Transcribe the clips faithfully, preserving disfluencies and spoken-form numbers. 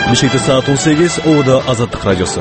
Бишкекте саат он сегиз, Оодо Азаттык радиосу.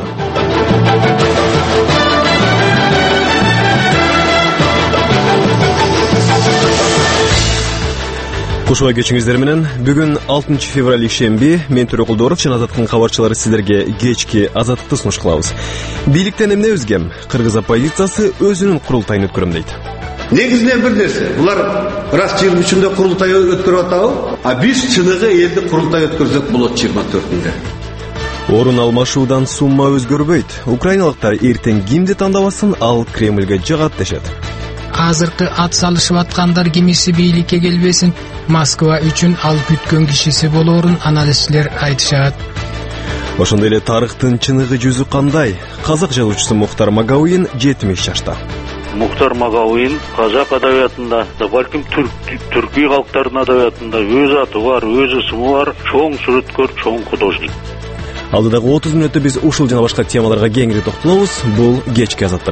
Кушуга кечиңиздер менен. Бүгүн алтынчы февраль ишемби. Мен Төрө Кулдоров жана Азаттыктын кабарчылары сиздерге кечки Азаттыкты сунуш кылабыз. Бийликтен эмне өзгем? Кыргыз оппозициясы өзүнүн курултайын өткөрөм дейт. Негизинен бир нерсе. Булар раз жыйырма үчүндө курултай өткөрүп атабы, а биз чыныгы элди курултай өткөрсөк болот жыйырма төртүндө. Орун алмашуудан сумма өзгөрбөйт. Украиналыктар эртең кимди тандабасын, ал Кремльге жагат дешет. Азыркы ат салышып аткандар кимиси бийликке келбесин, Москва үчүн ал күткөн кишиси болоорун аналисттер айтышат. Ошондой эле тарыхтын чыныгы жүзү кандай? Казак жазуучусу Мухтар Магауин жетимиш жашта. Мухтар Магауин казак адабиятында, да балким түркий калктардын адабиятында өз аты бар, өз ысымы бар, чоң сүрөткөр, чоң художник. Алдыдагы отуз мүнөттө биз ушул жана башка темаларга кеңири токтолобуз. Бул кечки Азаттык.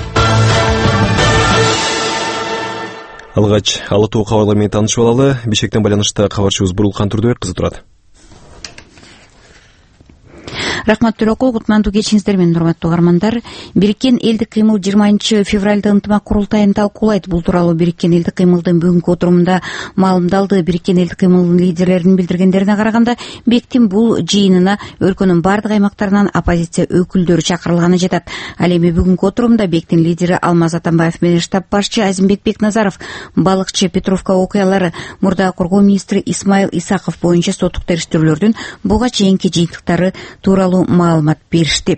Алгач алатуу кабарлар менен таанышып алалы. Бишкектен байланышта кабарчыбыз Бурулкан Турдубек кызы турат. Рахмат Төрөкул, кутмандуу кечиңиздер менен урматтуу угармандар. Бириккен элдик кыймыл жыйырманчы февралда ынтымак курултайын талкуулайт. Бул тууралуу Бириккен элдик кыймылдын бүгүнкү отурумунда маалымдалды. Бириккен элдик кыймылдын лидерлеринин билдиргендерине караганда, бектин бул жыйынына өлкөнүн бардык аймактарынан оппозиция өкүлдөрү чакырылганы жатат. Ал эми бүгүнкү отурумда бектин лидери Алмаз Атамбаев менен штаб башчы Азимбек Бекназаров, балыкчы Петровка окуялары, мурда коргоо министри Исмаил Исаков боюнча соттук териштирүүлөрдүн буга чейинки жыйынтыктары тууралуу маалымат беришти.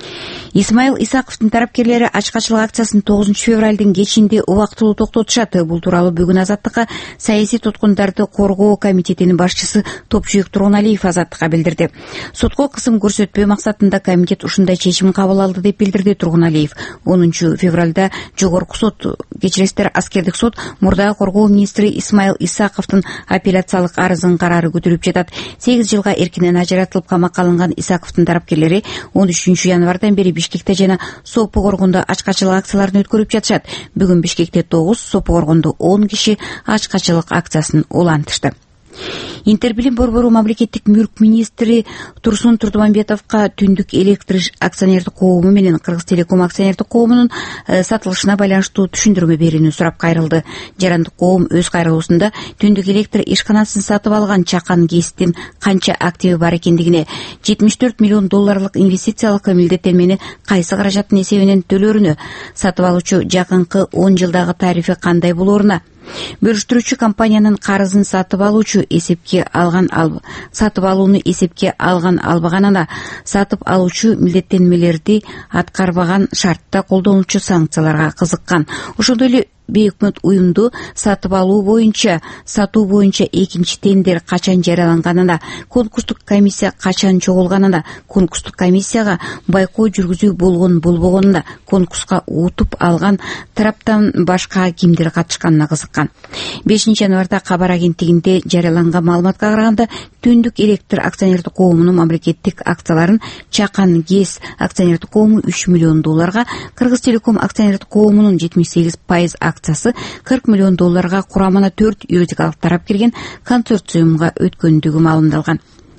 Исмаил Исаковдун тарапкерлери ачкачылык акциясын тогузунчу февралдын кечинде убактылуу токтотушат. Бул тууралуу бүгүн Азаттыкка саясий туткундарды коргоо комитетинин башчысы Топчуек Тургуналиев Азаттыкка билдирди. Сотко кысым көрсөтпөө максатында комитет ушундай чечим кабыл алды деп билдирди Тургуналиев. онунчу февралда жогорку сот, кечиресиздер, аскердик сот мурдагы коргоо министри Исмаил Исаковдун апелляциялык арызын карары көтөрүп жатат. сегиз жылга эркинен ажыратылып камакка алынган Исаковдун тарапкерлери он үчүнчү январдан бери Бишкекте жана Сопу Коргондо ачкачылык акцияларын өткөрүп жатышат. Бүгүн Бишкекте тогуз, Сопу Коргондо он киши ачкачылык акциясын улантышты. Интербилим борбору мамлекеттик мүлк министри Турсун Турдумамбетовго Түндүк электр акционердик коому менен Кыргыз Телеком акционердик коомунун сатылышына байланыштуу түшүндүрмө берүүнү сурап кайрылды. Жарандык коом өз кайрылуусунда Түндүк электр ишканасын сатып алган Чакан ГЭСтин канча активи бар экендигине, жетимиш төрт миллион долларлык инвестициялык милдеттенмени кайсы каражаттын эсебинен төлөрүнө, сатып алуучу жакынкы он жылдагы тарифи кандай болооруна, бөлүштүрүүчү компаниянын карызын сатып алуучу эсепке алган ал сатып алууну эсепке алган албаганына, сатып алуучу милдеттенмелерди аткарбаган шартта колдонулчу санкцияларга кызыккан. Ошондой эле бейөкмөт уюмду сатып алуу боюнча, сатуу боюнча экинчи тендер качан жарыяланганына, конкурстук комиссия качан чогулганына, конкурстук комиссияга байкоо жүргүзүү болгон болбогонуна, конкурска утуп алган тараптан башка кимдер катышканына кызыккан. бешинчи январда кабар агенттигинде жарыяланган маалыматка караганда, Түндүк электр акционердик коомунун мамлекеттик акцияларын Чакан ГЭС акционердик коому үч миллион долларга, Кыргыз Телеком акционердик коомунун жетимиш сегиз пайыз акциясы кырк миллион долларга курамына төрт юридикалык тарап кирген консорциумга өткөндүгү маалымдалган.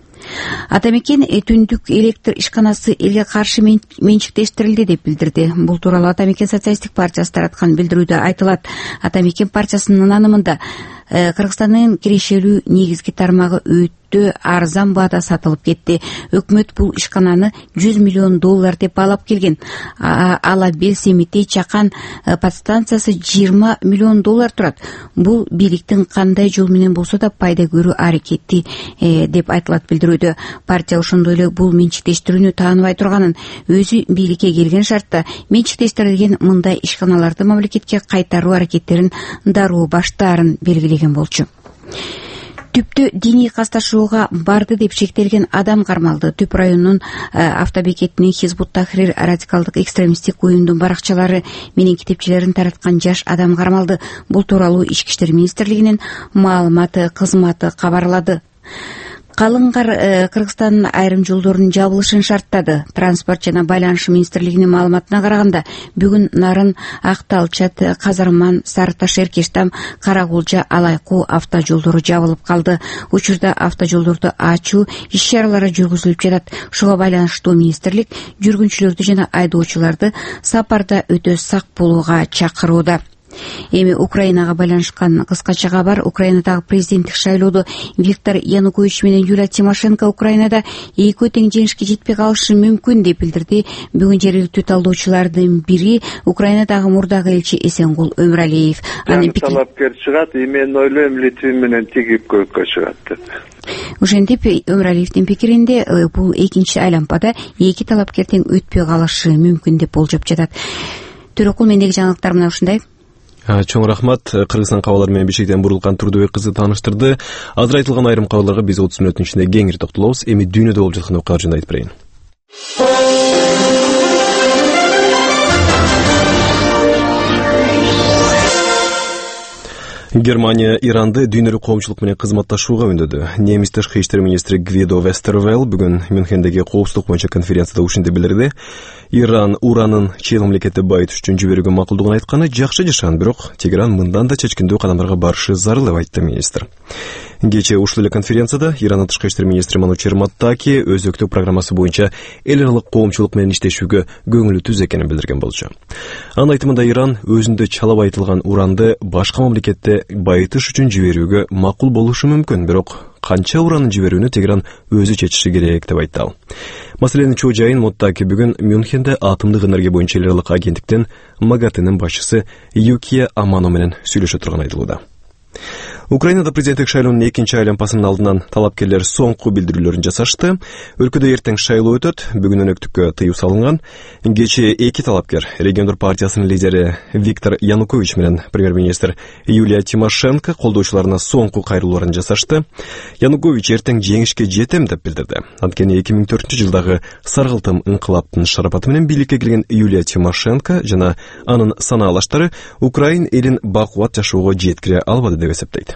Атамекен Түндүк электр ишканасы элге каршы менчиктештирилди деп билдирди. Бул тууралуу Атамекен социалисттик партиясы тараткан билдирүүдө айтылат. Атамекен партиясынын анымында Кыргызстандын кирешелүү негизги тармагы өтө арзан баада сатылып кетти. Өкмөт бул ишкананы жүз миллион доллар деп баалап келген. Ала Бел Семитей Чакан подстанциясы жыйырма миллион доллар турат. Бул бийликтин кандай жол менен болсо да пайда көрүү аракети деп айтылат билдирүүдө. Партия ошондой эле бул менчиктештирүүнү тааныбай турганын, өзү бийликке келген шартта менчиктештирилген мындай ишканаларды мамлекетке кайтаруу аракеттерин дароо баштаарын белгилеген болчу. Түптө диний касташууга барды деп шектелген адам кармалды. Түп районунун автобекетинин Хизбут Тахрир радикалдык экстремисттик уюмдун баракчалары менен китепчелерин тараткан жаш адам кармалды. Бул тууралуу Ички иштер министрлигинин маалыматы кызматы кабарлады. Калың кар Кыргызстандын айрым жолдорунун жабылышын шарттады. Транспорт жана байланыш министрлигинин маалыматына караганда, бүгүн Нарын, Актал, Чат, Казарман, Сары Таш, Эркештам, Каракулча, Алайкуу автожолдору жабылып калды. Учурда автожолдорду ачуу иш-чаралары жүргүзүлүп жатат. Шуга байланыштуу министрлик жүргүнчүлөрдү жана айдоочуларды сапарда өтө сак болууга чакырууда. Эми Украинага байланышкан кыскача кабар. Украинадагы президенттик шайлоодо Виктор Янукович менен Юлия Тимошенко Украинада экөө тең жеңишке жетпей калышы мүмкүн деп билдирди. Бүгүн жергиликтүү талдоочулардын бири Украинадагы мурдагы элчи Эсенгул Өмүралиев. Анын талапкер чыгат, мен ойлойм Литвин менен тигип көккө чыгат деп. Ошентип Өмүралиевдин пикиринде бул экинчи айлампада эки талапкер тең өтпөй калышы мүмкүн деп болжоп жатат. Төрөкул, мендеги жаңылыктар мына ушундай. Чоң рахмат. Кыргызстан кабарлары менен Бишкектен Бурулкан Турдубек кызы тааныштырды. Азыр айтылган айрым кабарларга биз отуз мүнөттүн ичинде кеңири токтолобуз. Эми дүйнөдө болуп жаткан окуялар жөнүндө айтып берейин. Германия Иранды дүйнөлүк коомчулук менен кызматташууга үндөдү. Немис тышкы иштер министри Гвидо Вестервелл бүгүн Мюнхендеги коопсуздук боюнча конференцияда ушинтип билдирди. Иран уранын чет мамлекетте байытыш үчүн жиберүүгө макулдугун айтканы жакшы жашан, бирок Тегеран мындан да чечкиндүү кадамдарга барышы зарыл деп айтты министр. Кечээ ушул эле конференцияда Иранын тышкы иштер министри Манучер Маттаки өзөктүк программасы боюнча эл аралык коомчулук менен иштешүүгө көңүлү түз экенин билдирген болчу. Анын айтымында Иран өзүндө чала байытылган уранды башка мамлекетте байытыш үчүн жиберүүгө макул болушу мүмкүн, бирок канча уранын жиберүүнү Тегеран өзү чечиши керек деп айтты ал. Маселенин чоо жайын Маттаки бүгүн Мюнхенде атомдук энергия боюнча эл аралык агенттиктен МАГАТЭнин башчысы Юкия Амано менен сүйлөшө турган айтылууда. Украинада президенттик шайлоонун экинчи айлампасынын алдынан талапкерлер соңку билдирүүлөрүн жасашты. Өлкөдө эртең шайлоо өтөт, бүгүн өнөктүккө тыюу салынган. Кечээ эки талапкер, Региондор партиясынын лидери Виктор Янукович менен премьер-министр Юлия Тимошенко колдоочуларына соңку кайрылууларын жасашты. Янукович эртең жеңишке жетем деп билдирди. Анткени эки миң төртүнчү жылдагы Саргылтым инкылаптын шарапаты менен бийликке келген Юлия Тимошенко жана анын санаалаштары Украин элин бакубат жашоого жеткире албады деп эсептейт.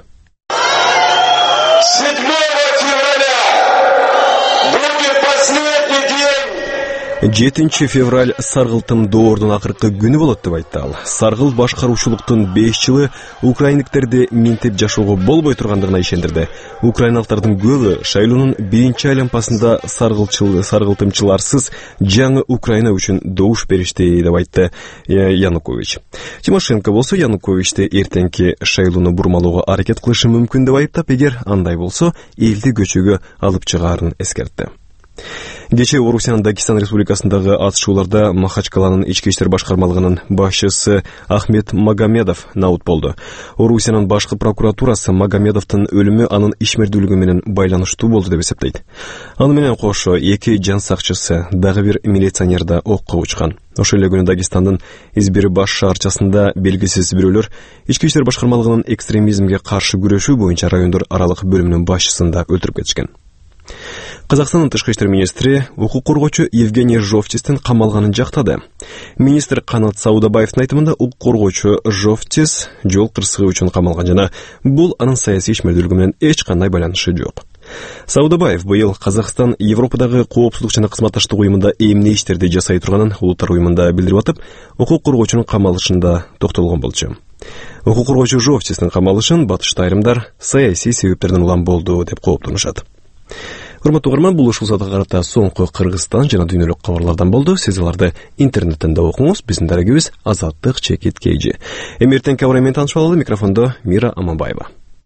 жетинчи февраль Саргылтым доордун акыркы күнү болот деп айтты ал. Саргыл башкаруучулуктун беш жылы украиндиктерди минтип жашоого болбой тургандыгына ишендирди. Украиналыктардын көбү шайлоонун биринчи айлампасында саргылчыл саргылтымчыларсыз жаңы Украина үчүн добуш беришти деп айтты Янукович. Тимошенко болсо Януковичти эртеңки шайлоону бурмалоого аракет кылышы мүмкүн деп айыптап, эгер андай болсо элди көчөгө алып чыгаарын эскертти. Кечээ Орусиянын Дагестан Республикасындагы атышууларда Махачкаланын ички иштер башкармалыгынын башчысы Ахмед Магомедов наут болду. Орусиянын башкы прокуратурасы Магомедовдун өлүмү анын ишмердүүлүгү менен байланыштуу болду деп эсептейт. Аны менен кошо эки жан сакчысы, дагы бир милиционер да окко учкан. Ошол эле күнү Дагестандын Избир баш шаарчасында белгисиз бирөөлөр ички иштер башкармалыгынын экстремизмге каршы күрөшүү боюнча райондор аралык бөлүмүнүн башчысын да өлтүрүп кетишкен. Казакстандын тышкы иштер министри укук коргоочу Евгений Жовтистин камалганын жактады. Министр Канат Саудабаевдин айтымында укук коргоочу Жовтис жол кырсыгы үчүн камалган жана бул анын саясий ишмердүүлүгү менен эч кандай байланышы жок. Саудабаев быйыл Казакстан Европадагы коопсуздук жана кызматташтык уюмунда эмне иштерди жасай турганын улуттар уюмунда билдирип атып, укук коргоочунун камалышында токтолгон болчу. Укук коргоочу Жовтистин камалышын батышта айрымдар саясий себептерден улам болду деп кооптонушат. Урматтуу угарман, бул ушул саатка карата соңку Кыргызстан жана дүйнөлүк кабарлардан болду. Сиз аларды интернеттен да окуңуз. Биздин дарегибиз Азаттык чекит кейжи. Эми эртеңки абар менен таанышып алалы. Микрофондо Мира Аманбаева.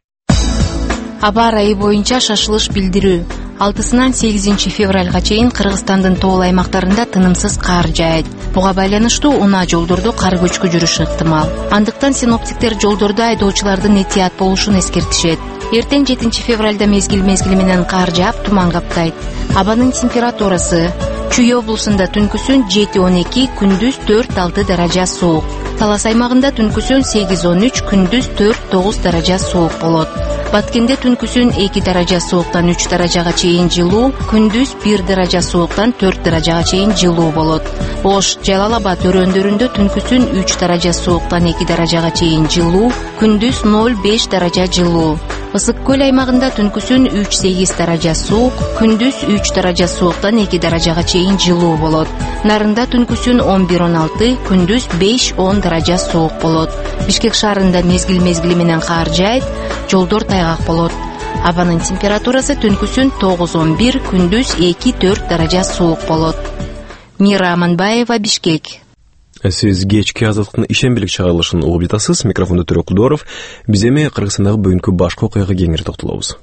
Аба ырайы боюнча шашылыш билдирүү. алтысынан сегизинчи февралга чейин Кыргызстандын тоол аймактарында тынымсыз кар жаайт. Буга байланыштуу унаа жолдордо кар көчкү жүрүшү ыктымал. Андыктан синоптиктер жолдордо айдоочулардын этият болушун эскертишет. Эртең жетинчи февралда мезгил мезгили менен кар жаап, туман каптайт. Абанын температурасы Чүй облусунда түнкүсүн жети он эки, күндүз төрт алты даража суук. Талас аймагында түнкүсүн сегиз он үч, күндүз төрт тогуз даража суук болот. Баткенде түнкүсүн эки даража сууктан үч даражага чейин жылуу, күндүз бир даража сууктан төрт даражага чейин жылуу болот. Ош, Жалал Абад өрөөндөрүндө түнкүсүн үч даража сууктан эки даражага чейин жылуу, күндүз ноль беш даража жылуу. Ысык көл аймагында түнкүсүн үч сегиз даража суук, күндүз үч даража сууктан эки даражага чейин жылуу болот. Нарында түнкүсүн он бир он алты, күндүз беш он даража суук болот. Бишкек шаарында мезгил-мезгили менен кар жаайт, жолдор тайгак болот. Абанын температурасы түнкүсүн тогуз он бир, күндүз эки төрт даража суук болот. Мира Аманбаева, Бишкек. Сиз кечки азаттыктын ишембилик чыгарылышын угуп жатасыз. Микрофонду Төрөк Кулдоров. Биз эми Кыргызстандагы бүгүнкү башкы окуяга кеңири токтолобуз.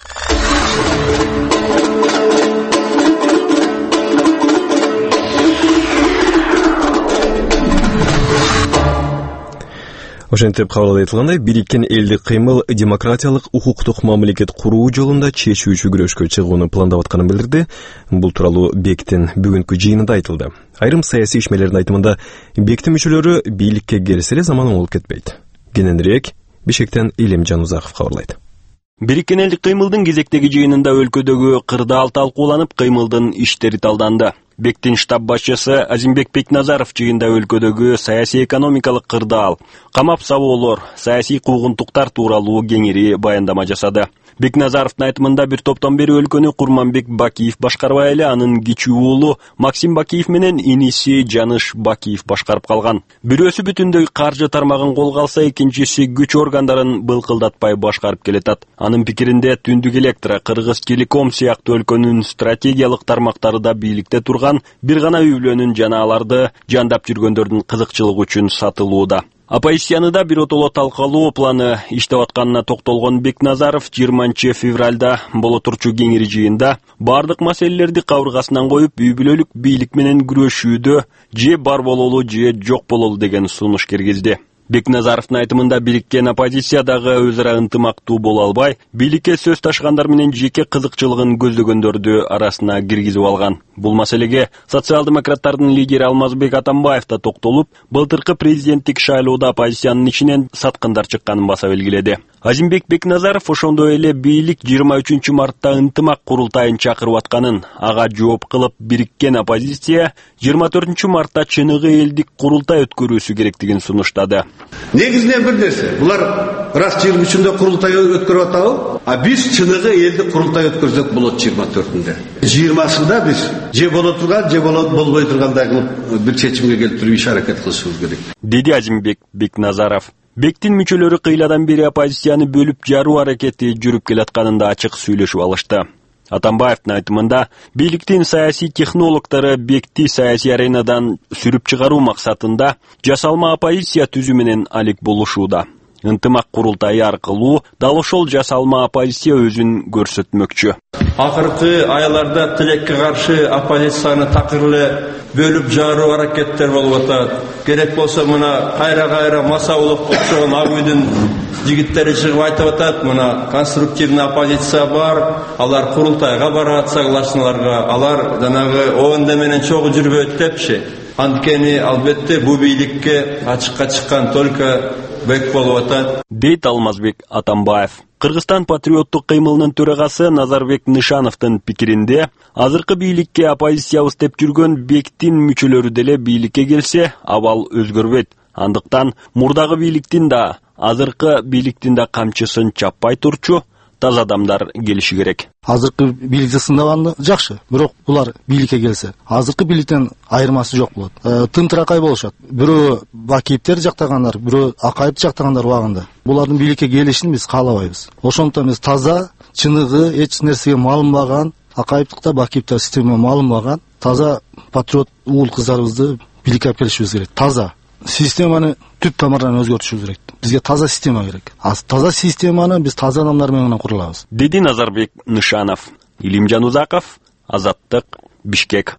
Ошентип кабарда айтылгандай, Бириккен элдик кыймыл демократиялык укуктук мамлекет куруу жолунда чечүүчү күрөшкө чыгууну пландап атканын билдирди. Бул тууралуу БЕКтин бүгүнкү жыйынында айтылды. Айрым саясий ишмерлердин айтымында, БЕКтин мүчөлөрү бийликке келсе эле заман оңолуп кетпейт. Кененирээк Бишкектен Илимжан Узаков кабарлайт. Бириккен элдик кыймылдын кезектеги жыйынында өлкөдөгү кырдаал талкууланып, кыймылдын иштери талданды. БЕКтин штаб башчысы Азимбек Бекназаров жыйында өлкөдөгү саясий экономикалык кырдаал, камап сабоолор, саясий куугунтуктар тууралуу кеңири баяндама жасады. Бекназаровдун айтымында бир топтон бери өлкөнү Курманбек Бакиев башкарбай эле, анын кичүү уулу Максим Бакиев менен иниси Жаныш Бакиев башкарып калган. Бирөөсү бүтүндөй каржы тармагын колго алса, экинчиси күч органдарын былкылдатпай башкарып келетат. Анын пикиринде Түндүк Электро, Кыргыз Телеком сыяктуу өлкөнүн стратегиялык тармактары да бийликте турган бир гана үйлөнүн жана аларды жандап жүргөндөрдүн кызыкчылыгы үчүн сатылууда. Оппозицияны да бир отоло талкалоо планы иштеп атканына токтолгон Бекназаров жыйырманчы февралда боло турчу кеңири жыйында бардык маселелерди кабыргасынан коюп, үй бүлөлүк бийлик менен күрөшүүдө же бар бололу же жок бололу деген сунуш киргизди. Бекназаровдун айтымында бириккен оппозиция дагы өз ара ынтымактуу боло албай, бийликке сөз ташыгандар менен жеке кызыкчылыгын көздөгөндөрдү арасына киргизип алган. Бул маселеге социал-демократтардын лидери Алмазбек Атамбаев да токтолуп, былтыркы президенттик шайлоодо оппозициянын ичинен саткындар чыкканын баса белгиледи. Азимбек Бекназаров ошондой эле бийлик жыйырма үчүнчү мартта ынтымак курултайын чакырып атканын, ага жооп кылып бириккен оппозиция жыйырма төртүнчү мартта чыныгы элдик курултай өткөрүүсү керектигин сунуштады. Негизинен бир нерсе, булар раз жыйырма үчүндө курултай өткөрүп атабы, а биз чыныгы элдик курултай өткөрсөк болот жыйырма төртүндө. жыйырмасында биз же боло турган, же болот болбой тургандай кылып бир чечимге келип туруп иш аракет кылышыбыз керек, деди Азимбек Бекназаров. БЕКтин мүчөлөрү кыйладан бери оппозицияны бөлүп жаруу аракети жүрүп келатканын да ачык сүйлөшүп алышты. Атамбаевдин айтымында, бийликтин саясий технологдору БЕКти саясий аренадан сүрүп чыгаруу максатында жасалма оппозиция түзүү менен алек болушууда. Ынтымак курултайы аркылуу дал ошол жасалма оппозиция өзүн көрсөтмөкчү. Акыркы айларда тилекке каршы оппозицияны такырлы бөлүп жаруу аракеттер болуп атат. Керек болсо мына кайра-кайра Масаулов окшогон ак үйдүн жигиттери чыгып айтып атат, мына конструктивный оппозиция бар, алар курултайга барат, соглашенияларга, алар жанагы ООН менен чогуу жүрбөйт депчи. Анткени албетте бу бийликке ачыкка чыккан только БЕК болуп атат, дейт Алмазбек Атамбаев. Кыргызстан патриоттук кыймылынын төрагасы Назарбек Нышановдун пикиринде, азыркы бийликке оппозициябыз деп жүргөн БЕКтин мүчөлөрү деле бийликке келсе, абал өзгөрбөйт. Андыктан мурдагы бийликтин да, азыркы бийликтин да камчысын чаппай турчу таза адамдар келиши керек. Азыркы бийлик сындаганы жакшы, бирок булар бийликке келсе, азыркы бийликтен айырмасы жок болот. Э, тымтыракай болушат. Бирөө Бакиевтер жактагандар, бирөө Акаевди жактагандар убагында. Булардын бийликке келишин биз каалабайбыз. Ошондуктан биз таза, чыныгы, эч нерсеге малынбаган, Акаевдикта, Бакиевдикта система малынбаган, таза патриот уул кыздарыбызды бийликке алып келишибиз керек. Таза системаны түп тамырдан өзгөртүшүбүз керек. Бизге таза система керек. Az таза системаны биз таза адамдар менен курулабыз, деди Назарбек Нышанов. Илимжан Узаков, Азаттык, Бишкек.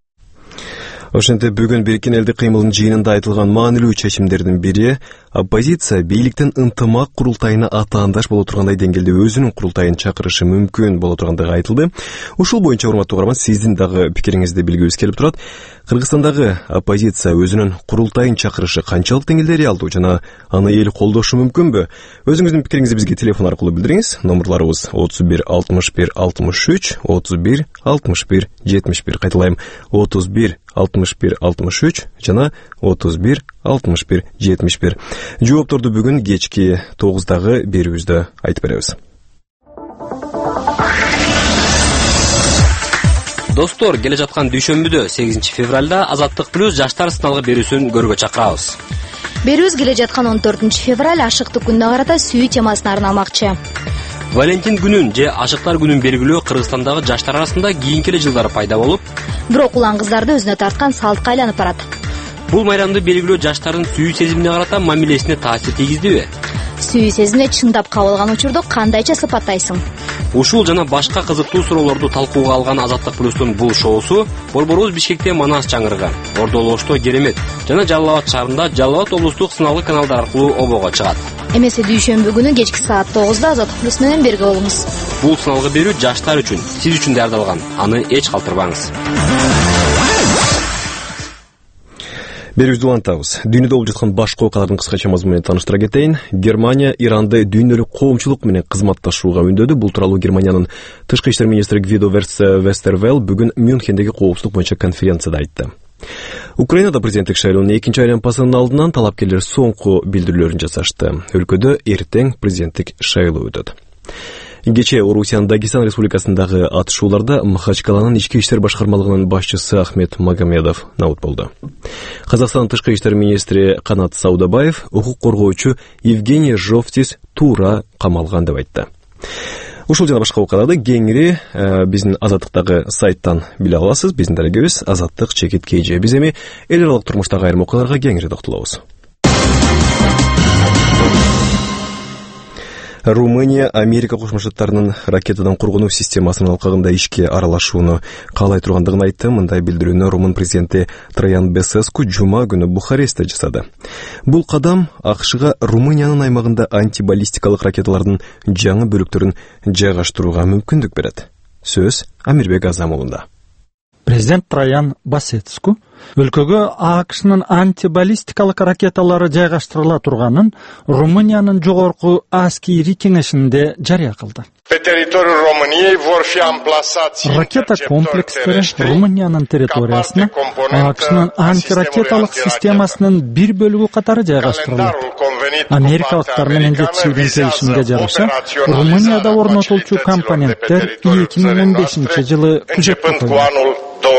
Ошентип бүгүн Бириккен элдик кыймылдын жыйынында айтылган маанилүү чечимдердин бири оппозиция бийликтин ынтымак курултайына атаандаш боло тургандай деңгээлде өзүнүн курултайын чакырышы мүмкүн боло тургандыгы айтылды. Ушул боюнча урматтуу угарман, сиздин дагы пикириңизди билгибиз келип турат. Кыргызстандагы оппозиция өзүнүн курултайын чакырышы канчалык деңгээлде реалдуу жана аны эл колдошу мүмкүнбү? Өзүңүздүн пикириңизди бизге телефон аркылуу билдириңиз. Номерларыбыз отуз бир алтымыш бир алтымыш үч, отуз бир алтымыш бир жетимиш бир. Кайталайм, отуз бир алтымыш бир алтымыш үч жана отуз бир алтымыш бир жетимиш бир. Жоопторду бүгүн кечки тогуздагы берүүбүздө айтып беребиз. Достор, келе жаткан дүйшөмбүдө сегизинчи февралда Азаттык плюс жаштар сыналгы берүүсүн көрүүгө чакырабыз. Берүүбүз келе жаткан он төртүнчү февраль ашыктык күнүнө карата сүйүү темасына арналмакчы. Валентин күнүн же Ашыктар күнүн белгилөө Кыргызстандагы жаштар арасында кийинки эле жылдары пайда болуп, бирок улан кыздарды өзүнө тарткан салтка айланып барат. Бул майрамды белгилөө жаштардын сүйүү сезимине карата мамилесине таасир тийгиздиби? Сүйүү сезимине чындап кабыл алган учурду кандайча сыпаттайсың? Ушул жана башка кызыктуу суроолорду талкууга алган Азаттык плюстун бул шоусу Борборубуз Бишкекте Манас чаңырыгы, Ордол Ошто Керемет жана Жалал Абад шаарында Жалал Абад облустук сыналгы каналдар аркылуу обого чыгат. Эмесе дүйшөмбү күнү кечки саат тогузда Азаттык плюс менен бирге болуңуз. Бул сыналгы берүү жаштар үчүн, сиз үчүн даярдалган. Аны эч калтырбаңыз. Берүүбүздү улантабыз. Дүйнөдө болуп жаткан башкы окуялардын кыскача мазмуну менен тааныштыра кетейин. Германия Иранды дүйнөлүк коомчулук менен кызматташууга үндөдү. Бул тууралуу Германиянын тышкы иштер министри Гвидо Вестервелл бүгүн Мюнхендеги коопсуздук боюнча конференцияда айтты. Украинада президенттик шайлоонун экинчи айлампасынын алдынан талапкерлер соңку билдирүүлөрүн жасашты. Өлкөдө эртең президенттик шайлоо өтөт. Кечээ Орусиянын Дагестан республикасындагы атышууларда Махачкаланын ички иштер башкармалыгынын башчысы Ахмет Магомедов набыт болду. Казакстандын тышкы иштер министри Канат Саудабаев укук коргоочу Евгений Жовтис туура камалган деп айтты. Ушул жана башка окуяларды кеңири биздин Азаттыктагы сайттан биле аласыз. Биздин дарегебиз Азаттык чекит кей же. Биз эми эл аралык турмуштагы айрым окуяларга кеңири токтолобуз. Румыния Америка Кошмо Штаттарынын ракетадан коргонуу системасынын алкагында ишке аралашууну каалай тургандыгын айтты. Мындай билдирүүнү Румын президенти Троян Бесеску жума күнү Бухарестте жасады. Бул кадам АКШга Румыниянын аймагында антибаллистикалык ракеталардын жаңы бөлүктөрүн жайгаштырууга мүмкүндүк берет. Сөз Амирбек Азамовунда. Президент Троян Басеску өлкөгө АКШнын антибаллистикалык ракеталары жайгаштырыла турганын Румыниянын жогорку аскери кеңешинде жарыя кылды. Ракета комплекстери Румыниянын территориясына АКШнын антиракеталык системасынын бир бөлүгү катары жайгаштырылат. Америкалыктар менен жетишилген келишимге жараша Румынияда орнотулчу компоненттер эки миң он бешинчи жылы күзөткө коюлду.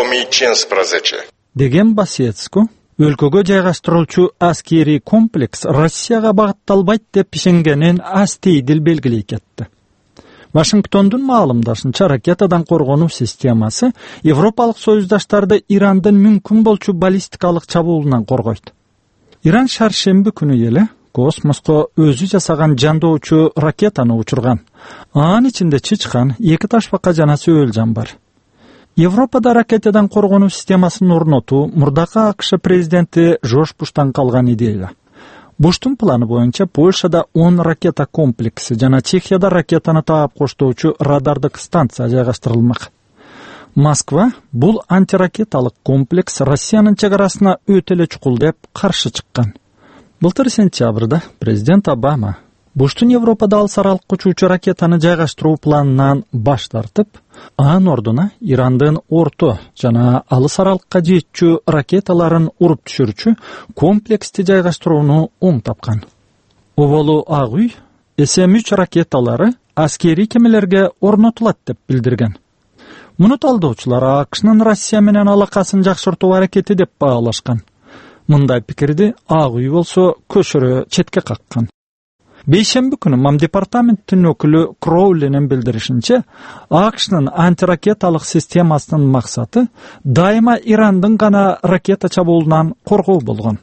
Деген Басеску, өлкөгө жайгаштырылчу аскери комплекс Россияга багытталбайт деп ишенгенин астейдил белгилей кетти. Вашингтондун маалымдашынча ракетадан коргонуу системасы Европалык союздаштарды Ирандын мүмкүн болчу баллистикалык чабуулунан коргойт. Иран шаршемби күнү эле космоско өзү жасаган жандоочу ракетаны учурган. Анын ичинде чычкан, эки ташбака жана сөөл жан бар. Европада ракетадан коргонуу системасын орнотуу мурдакы АКШ президенти Жорж Буштан калган идея. Буштун планы боюнча Польшада он ракета комплекси жана Чехияда ракетаны таап коштоочу радардык станция жайгаштырылмак. Москва бул антиракеталык комплекс Россиянын чек арасына өтө эле чукул деп каршы чыккан. Былтыр сентябрда президент Обама Буштун Европада алыс аралыкка учуучу ракетаны жайгаштыруу планынан баш тартып, анын ордуна Ирандын орто жана алыс аралыкка жетчү ракеталарын уруп түшүрчү комплексти жайгаштырууну оң тапкан. Оболу Ак үй эс эм үч ракеталары аскери кемелерге орнотулат деп билдирген. Муну талдоочулар АКШнын Россия менен алакасын жакшыртуу аракети деп баалашкан. Мындай пикирди Ак үй болсо көшөрө четке каккан. Бейшемби күнү Мам департаменттин өкүлү Кроуленин билдиришинче, АКШнын антиракеталык системасынын максаты дайыма Ирандын гана ракета чабуулунан коргоо болгон.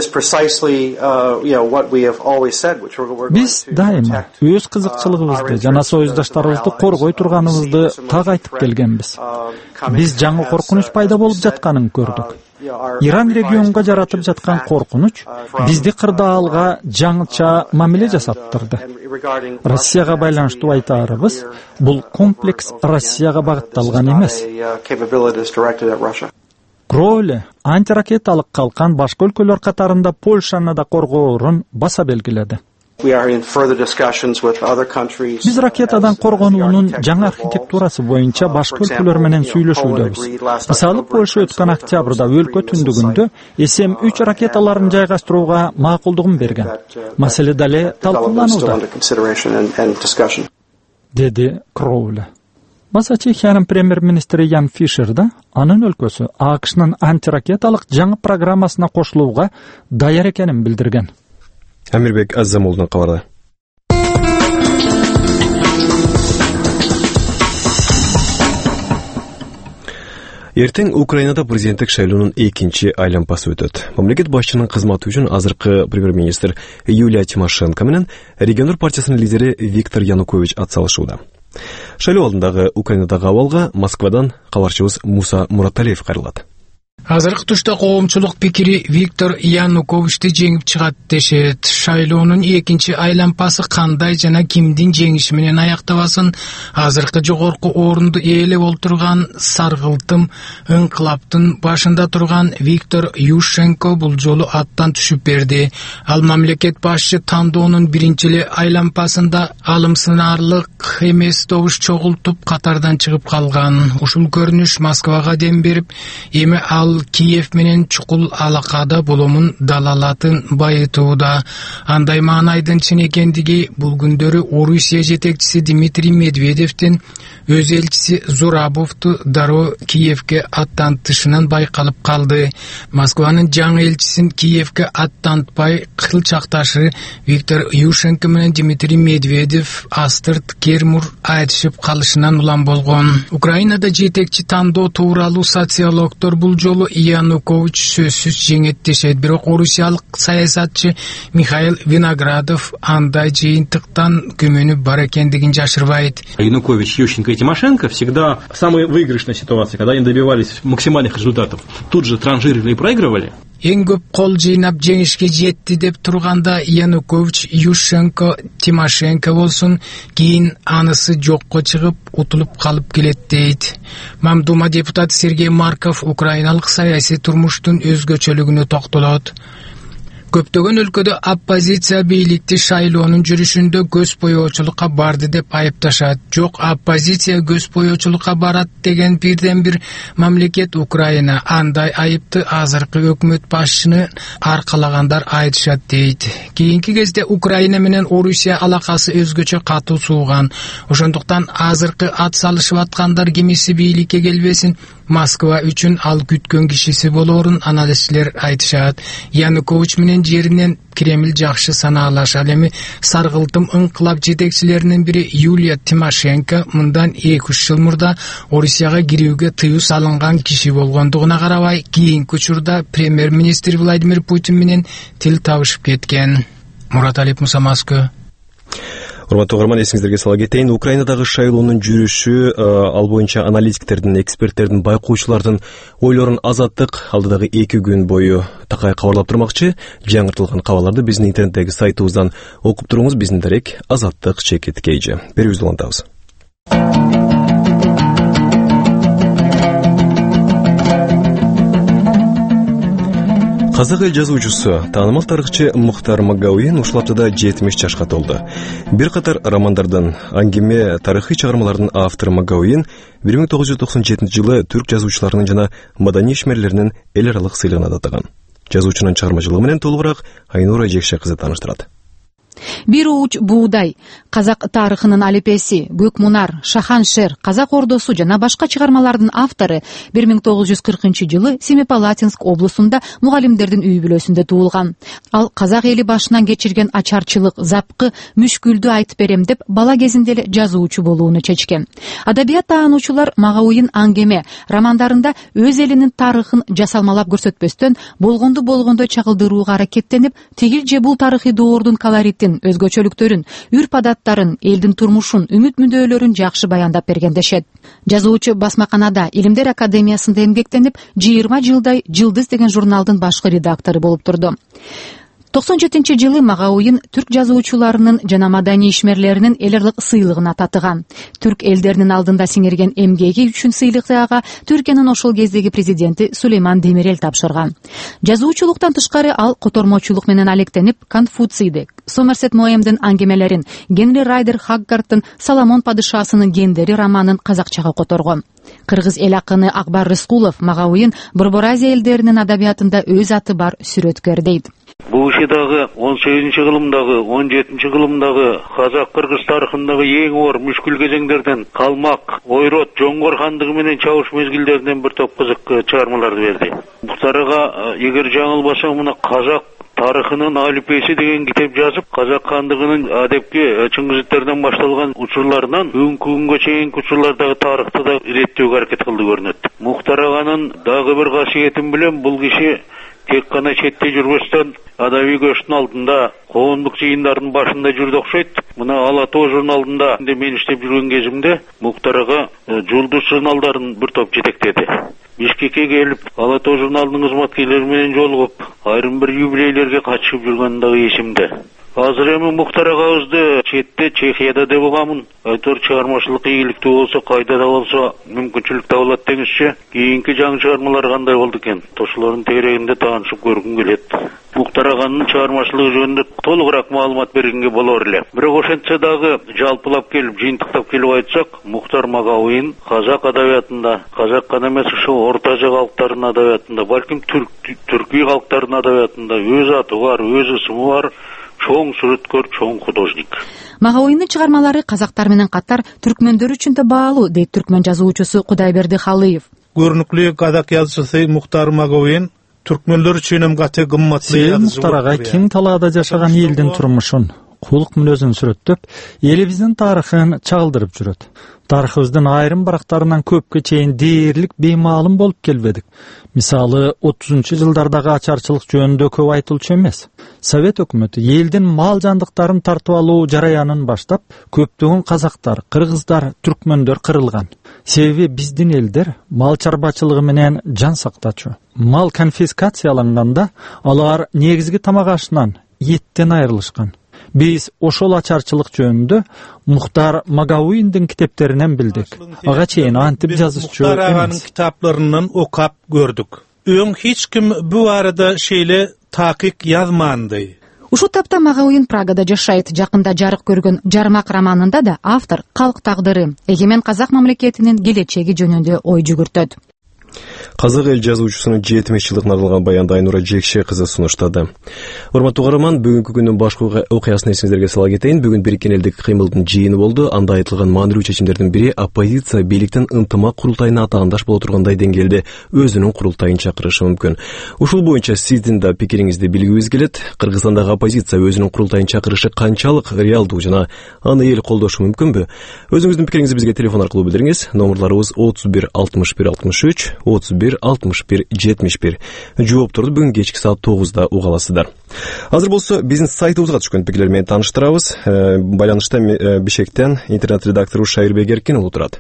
Биз дайыма өз кызыкчылыгыбызды жана союздаштарыбызды коргой турганыбызды так айтып келгенбиз. Биз жаңы коркунуч пайда болуп жатканын көрдүк. Иран регионга жаратып жаткан коркунуч бизди кырдаалга жаңыча мамиле жасаптырды. Россияга байланыштуу айтаарыбыз, бул комплекс Россияга багытталган эмес. Кроуле антиракеталык калкан башка өлкөлөр катарында Польшаны да коргоорун баса белгиледи. Биз ракетадан коргонуунун жаңы архитектурасы боюнча башка өлкөлөр менен сүйлөшүүдөбүз. Мисалы, Польша өткөн октябрда өлкө түндүгүндө эс эм үч ракеталарын жайгаштырууга макулдугун берген. Маселе дале талкууланууда, деди Кроуле. Масачехиянын премьер-министри Ян Фишер да анын өлкөсү АКШнын антиракеталык жаңы программасына кошулууга даяр экенин билдирген. Амирбек Аззамулдун кабары. Эртең Украинада президенттик шайлоонун экинчи айланпасы өтөт. Мамлекет башчынын кызматы үчүн азыркы премьер-министр Юлия Тимошенко менен регионер партиясынын лидери Виктор Янукович атсалышууда. Шайлоо алдындагы Украинадагы абалга Москвадан кабарчыбыз Муса Мураталиев кайрылат. Азыркы тушта коомчулук пикири Виктор Януковичти жеңип чыгат дешет. Шайлоонун экинчи айланпасы кандай жана кимдин жеңиши менен аяктабасын азыркы жогорку орунду ээлеп олтурган саргылтым ыңкылаптын башында турган Виктор Ющенко бул жолу аттан түшүп берди. Ал мамлекет башчы тандоонун биринчи эле айланпасында алымсынаарлык эмес добуш чогултуп катардан чыгып калган. Ушул көрүнүш Москвага дем берип, эми ал Киев менен чукул алакада боломун далалатын байытууда. Андай маанайдын чын экендиги бул күндөрү Орусия жетекчиси Дмитрий Медведевдин өз элчиси Зурабовду дароо Киевге аттантышынан байкалып калды. Москванын жаңы элчисин Киевге аттантпай кылчакташы Виктор Ющенко менен Дмитрий Медведев астырт кермур айтышып калышынан улам болгон. Украинада жетекчи тандоо тууралуу социологдор бул жолу Янукович сөзсүз жеңет дешет. Бирок орусиялык саясатчы Михаил Виноградов андай жыйынтыктан күмөнү бар экендигин жашырбайт. Янукович, Ющенко и Тимошенко всегда самая выигрышная ситуация, когда они добивались максимальных результатов, тут же транжирили и проигрывали. Эң көп кол жыйнап жеңишке жетти деп турганда Янукович, Ющенко, Тимошенко болсун, кийин анысы жокко чыгып утулуп калып келет дейт. Мамдума депутат Сергей Марков украиналык саясий турмуштун өзгөчөлүгүнө токтолот. Көптөгөн өлкөдө оппозиция бийликти шайлоонун жүрүшүндө көз боёочулукка барды деп айыпташат. Жок, оппозиция көз боёочулукка барат деген бирден бир мамлекет Украина. Андай айыпты азыркы өкмөт башчыны аркалагандар айтышат дейт. Кийинки кезде Украина менен Орусия алакасы өзгөчө катуу сууган. Ошондуктан азыркы ат салышып аткандар кимиси бийликке келбесин, Москва үчүн ал күткөн кишиси болоорун аналитиктер айтышат. Янукович менен жеринен Кремль жакшы санаалаш. Ал эми саргылтым ыңкылап жетекчилеринин бири Юлия Тимошенко мындан эки үч жыл мурда Орусияга кирүүгө тыюу салынган киши болгондугуна карабай, кийинки учурда премьер-министр Владимир Путин менен тил табышып кеткен. Мураталиев, Муса, Москва. Урматтуу угарман, эсиңиздерге сала кетейин, Украинадагы шайлоонун жүрүшү ал боюнча аналитиктердин, эксперттердин, байкоочулардын ойлорун Азаттык алдыдагы эки күн бою такай кабарлап турмакчы. Жаңыртылган кабарларды биздин интернеттеги сайтыбыздан окуп туруңуз. Биздин дарек Азаттык чекит кейжи. Берүүбүздү улантабыз. Казак эл жазуучусу, таанымал тарыхчы Мухтар Магауин ушул аптада жетимиш жашка толду. Бир катар романдардын, аңгеме, тарыхый чыгармалардын автору Магауин бир миң тогуз жүз токсон жетинчи жылы түрк жазуучуларынын жана маданий ишмерлеринин эл аралык сыйлыгына даттаган. Жазуучунун чыгармачылыгы менен толугураак Айнура Жекше кызы тааныштырат. Бир уч буудай, казак тарыхынын алипеси, Көк мунар, Шахан шер, Казак ордосу жана башка чыгармалардын автору бир миң тогуз жүз кыркынчы жылы Семипалатинск облусунда мугалимдердин үй бүлөсүндө туулган. Ал казак эли башынан кечирген ачарчылык, запкы, мүшкүлдү айтып берем деп бала кезинде эле жазуучу болууну чечкен. Адабият таануучулар Магауин аңгеме, романдарында өз элинин тарыхын жасалмалап көрсөтпөстөн болгонду болгондой чагылдырууга аракеттенип, тигил же бул тарыхый доордун колоритин, өзгөчөлүктөрүн, үрп-адаттарын, элдин турмушун, үмүт-мүндөөлөрүн жакшы баяндап берген дешет. Жазуучу басмаканада Илимдер академиясында эмгектенип, жыйырма жылдай Жылдыз деген журналдын башкы редактору болуп турду. токсон жетинчи жылы Магауин түрк жазуучуларынын жана маданий ишмерлеринин эл аралык сыйлыгына татыган. Түрк элдеринин алдында сиңирген эмгеги үчүн сыйлыкты ага Түркиянын ошол кездеги президенти Сулейман Демирел тапшырган. Жазуучулуктан тышкары ал котормочулук менен алектенип, Конфуцийди, Сомерсет Моэмдин аңгемелерин, Генри Райдер Хаггардтын Соломон падышасынын гендери романын казакчага которгон. Кыргыз эл акыны Акбар Рыскулов Магауин Борбор Азия элдеринин адабиятында өз аты бар сүрөткөр дейт. Бул иши дагы он сегизинчи кылымдагы, он жетинчи кылымдагы казак кыргыз тарыхындагы эң оор мүшкүл кезеңдерден Калмак, Ойрот, Жоңгор хандыгы менен чабыш мезгилдеринен бир топ кызык чыгармаларды берди. Мухтар ага, эгер жаңылбасам, мына казак тарыхынын алипеси деген китеп жазып, казак хандыгынын адепке Чыңгызеттерден башталган учурларынан бүгүнкү күнгө чейинки учурлардагы тарыхты да иреттөөгө аракет кылды көрүнөт. Мухтар аганын дагы бир касиетин билем, бул киши тек кана четте жүрбөстөн адабий көштүн алдында, коомдук жыйындардын башында жүрдү окшойт. Мына Ала Тоо журналында мен иштеп жүргөн кезимде Мухтар ага Жулдуз журналдарын бир топ жетектеди. Бишкекке келип, Ала Тоо журналынын кызматкерлери менен жолугуп, айрым бир юбилейлерге катышып жүргөнү дагы эсимде. Азыр эми Мухтар агабызды четте, Чехияда деп угамын. Айтор чыгармачылык ийгиликтүү болсо, кайда да болсо мүмкүнчүлүк табылат деңизчи. Кийинки жаңы чыгармалары кандай болду экен? Ошолордун тегерегинде таанышып көргүм келет. Мухтар аганын чыгармачылыгы жөнүндө толугураак маалымат бергенге болор эле. Бирок ошентсе дагы жалпылап келип, жыйынтыктап келип айтсак, Мухтар Магауин казак адабиятында, казак гана эмес, ошо Орто Азия калктарынын адабиятында, балким түркүй калктарынын адабиятында өз аты бар, өз ысымы бар, чоң сүрөткөр, чоң художник. Магауиндин чыгармалары казактар менен катар түркмөндөр үчүн да баалуу, дейт түркмөн жазуучусу Кудайберди Халыев. Көрүнүктүү казак жазуучусу Мухтар Магауин түркмөндөр үчүн каты кымбаттуу жазуучу. Мухтар ага кең талаада жашаган элдин турмушун, кулк мүнөзүн сүрөттөп, элибиздин тарыхын чагылдырып жүрөт. Тарыхыбыздын айрым барактарынан көпкө чейин дээрлик беймаалым болуп келбедик. Мисалы, отузунчу жылдардагы ачарчылык жөнүндө көп айтылчу эмес. Совет өкмөтү элдин мал жандыктарын тартып алуу жараянын баштап, көптөгөн казактар, кыргыздар, түркмөндөр кырылган. Себеби биздин элдер мал чарбачылыгы менен жан сактачу. Мал конфискацияланганда алар негизги тамак ашынан, эттен айрылышкан. Биз ошол ачарчылык жөнүндө Мухтар Магауиндин китептеринен билдик. Ага чейин антип жазышчу эмес. Мухтар аганын китапларынан окап көрдүк. Өң эч ким бу арада шейле такык язманды. Ушул тапта Магауин Прагада жашайт. Жакында жарык көргөн Жармак романында да автор калк тагдыры, эгемен казак мамлекетинин келечеги жөнүндө ой жүгүртөт. Казак эл жазуучусунун жетимиш жылдыгына арналган баянды Айнура Жекше кызы сунуштады. Урматтуу каарман, бүгүнкү күндүн башкы окуясын эсиңиздерге сала кетейин. Бүгүн Бириккен элдик кыймылдын жыйыны болду. Анда айтылган маанилүү чечимдердин бири оппозиция бийликтин ынтымак курултайына атаандаш боло тургандай деңгээлде өзүнүн курултайын чакырышы мүмкүн. Ушул боюнча сиздин да пикириңизди билгибиз келет. Кыргызстандагы оппозиция өзүнүн курултайын чакырышы канчалык реалдуу жана аны эл колдошу мүмкүнбү? Өзүңүздүн пикириңизди бизге телефон аркылуу билдириңиз. Номерларыбыз отуз бир алтымыш бир алтымыш үч, отуз бир алтымыш бир жетимиш бир. Жоопторду бүгүн кечки саат тогузда уга аласыздар. Азыр болсо биздин сайтыбызга түшкөн пикирлер менен тааныштырабыз. Байланышта Бишкектен интернет-редактору Шайырбек Эркин уулу турат.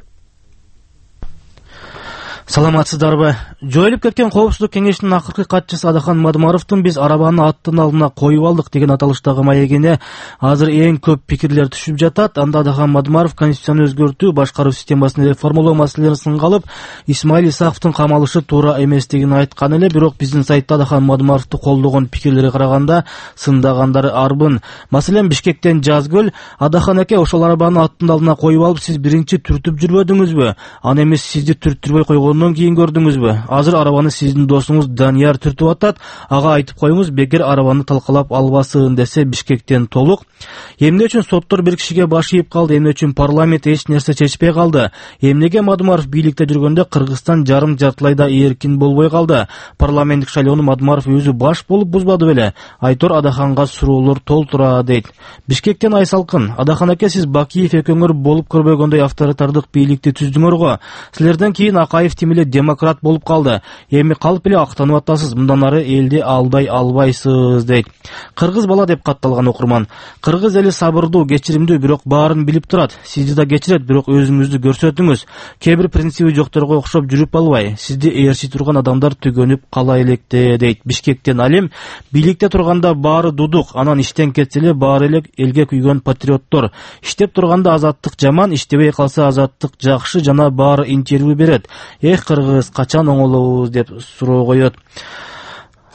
Саламатсыздарбы? Жоюлуп кеткен коопсуздук кеңешинин акыркы катчысы Адахан Мадмаровдун биз арабаны аттын алдына коюп алдык деген аталыштагы маегине азыр эң көп пикирлер түшүп жатат. Анда Адахан Мадмаров конституцияны өзгөртүү, башкаруу системасын реформалоо маселелерин сынга алып, Исмаил Исаковдун камалышы туура эместигин айткан эле, бирок биздин сайтта Адахан Мадмаровду колдогон пикирлерге караганда сындагандары арбын. Маселен, Бишкектен Жазгөл: Адахан аке, ошол арабаны аттын алдына коюп алып, сиз биринчи түртүп жүрбөдүңүзбү? Аны эмес сизди түрттүрбөй койгон Ондан кийин көрдүңүзбү? Азыр арабаны сиздин досуңуз Данияр түртүп атат. Ага айтып коюңуз, бекер арабаны талкалап албасын десе. Бишкектен Толук: эмне үчүн соттор бир кишиге баш ийип калды? Эмне үчүн парламент эч нерсе чечпей калды? Эмнеге Мадмаров бийликте жүргөндө Кыргызстан жарым жартылайда эркин болбой калды? Парламенттик шайлоону Мадмаров өзү баш болуп бузбады беле? Айтор Адаханга суроолор толтура, дейт. Бишкектен Айсалкын: Адахан аке, сиз Бакиев экөөңөр болуп көрбөгөндөй авторитардык бийликти түздүңөр го. Силерден кийин Акаев эле демократ болуп калды. Эми калп эле актанып атасыз. Мындан ары элди алдай албайсыз, дейт. Кыргыз бала деп катталган окурман: Кыргыз эли сабырдуу, кечиримдүү, бирок баарын билип турат. Сизди да кечирет, бирок өзүңүздү көрсөтүңүз. Кээ бир принциби жокторго окшоп жүрүп албай, сизди ээрчи турган адамдар түгөнүп кала электе, дейт. Бишкектен Алим: бийликте турганда баары дудук, анан иштен кетсе эле баары эле элге күйгөн патриоттор. Иштеп турганда азаттык жаман, иштебей калса азаттык жакшы жана баары интервью берет. Эх, Кыргыз, качан оңолобуз, деп суроо коет.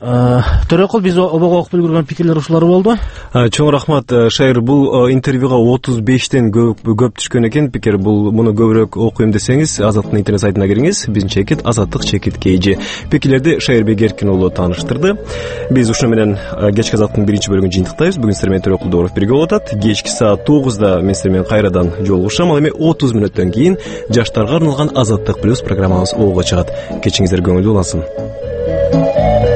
Төрөкул, биз обого окуп үлгүргөн пикирлер ушулар болду. Чоң рахмат Шайыр, бул интервьюга отуз бештен көп көп түшкөн экен пикир. Бул муну көбүрөөк окуйм десеңиз, Азаттыктын интернет сайтына кириңиз. Биздин чекит Азаттык чекит кейжи. Пикирлерди Шайырбек Эркин уулу тааныштырды. Биз ушуну менен кечки Азаттыктын биринчи бөлүгүн жыйынтыктайбыз. Бүгүн сиздер менен Төрөкул Дооров бирге болуп атат. Кечки саат тогузда мен сиздер менен кайрадан жолугушам. Ал эми отуз мүнөттөн кийин жаштарга арналган Азаттык плюс программабыз оого чыгат. Кечиңиздер көңүлдүү улансын.